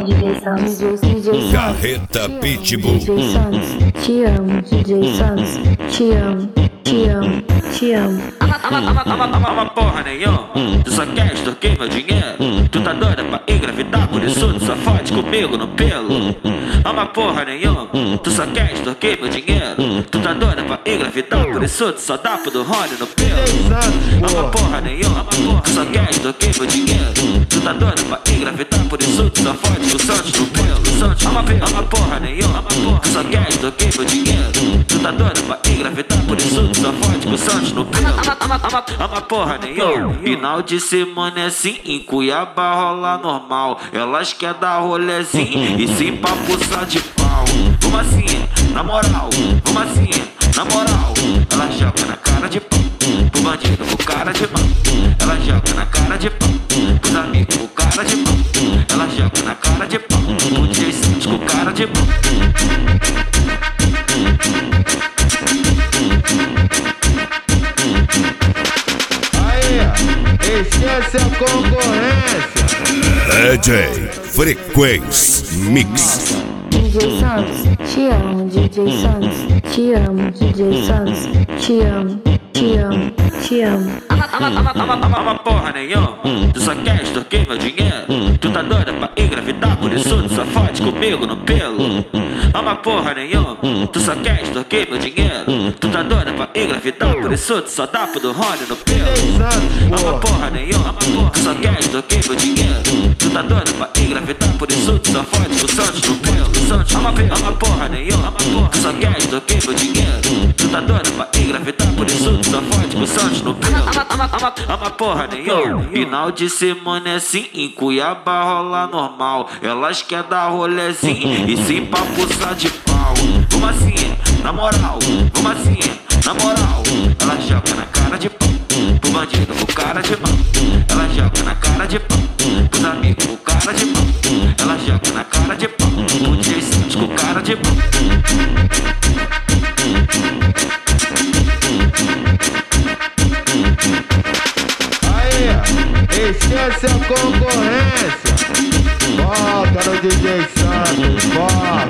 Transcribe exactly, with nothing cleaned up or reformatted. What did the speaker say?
D J Santos, D J Santos, Carreta Pitbull. D J Santos, te amo, D J Santos, te amo, te amo, te amo. Ama porra nenhuma, tu só quer extorquir meu dinheiro. Tu tá doida pra engravidar, por isso tu só fode comigo no pelo. Ama porra nenhuma, tu só quer extorquir meu dinheiro. Tu tá doida pra engravidar, por isso tu só dá pro do Rony no pelo. Ama porra nenhuma, tu só quer extorquir meu dinheiro. Tu tá doida pra engravidar, por isso tu só fode com o Santos no pelo. Ama, ama porra nenhuma, tu só quer extorquir meu dinheiro. Tu tá doida pra engravidar, por isso tu só fode com o Santos no pelo. Ama, ama, ama porra nenhuma. Final de semana é assim, em Cuiabá rola normal. Elas quer dar rolezinho e se papuçar de pau. Vamos assim, na moral, vamos assim, na moral. Ela joga na cara de pau, pro bandido, pro cara de pau. Ela joga na cara de pau, pros amigos, pro cara de pau. Ela joga na cara de pau, pro D J Santos, com cara de pau. Esquece a concorrência. D J Frequência Mix. D J Santos, te amo, D J Santos, te amo, D J Santos, te amo, te amo, te amo. Ama, ama, ama, ama porra nenhuma, tu só quer extorquir meu dinheiro. Tu tá doida pra engravidar, por isso tu só fode comigo no pelo. Ama porra nenhuma, tu só quer extorquir meu dinheiro. Tu tá doida pra engravidar, por isso tu só dá pro do Rony no pelo. Ama porra nenhuma, tu só quer extorquir meu dinheiro. Tu tá doida pra engravidar, por isso tu só fode com o Santos no pelo. Ama, ama porra nenhuma, tu só quer extorquir meu dinheiro. Tu tá doida pra engravidar, por isso tu só fode com o Santos no pelo. Ama, ama, ama porra nenhuma. Final de semana é assim, em Cuiabá rola normal. Elas quer dar rolezinho e se papuçar de pau. Vamos assim, na moral, vamos assim, na moral. Ela joga na cara de pau, pro bandido, pro cara de pau. Ela joga na cara de pau, pros amigos, pro cara de pau. Ela joga na cara de pau, pro D J Santos, com cara de pau. Esquece a concorrência. Volta no D J Santos, volta.